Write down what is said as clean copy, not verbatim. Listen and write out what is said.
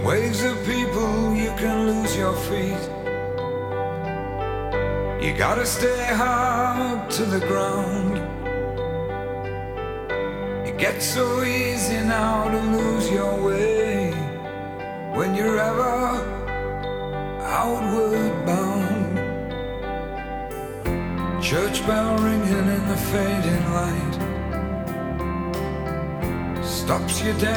Waves of people, you can lose your feet. You gotta stay hard to the ground. It gets so easy now to lose your way when you're ever outward bound. Church bell ringing in the fading light stops you dead.